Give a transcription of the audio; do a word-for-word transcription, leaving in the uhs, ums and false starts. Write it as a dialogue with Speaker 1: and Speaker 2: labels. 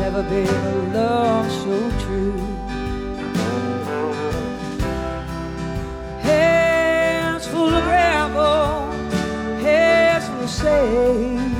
Speaker 1: never been a love so true. Hands full of gravel, heads full of sand.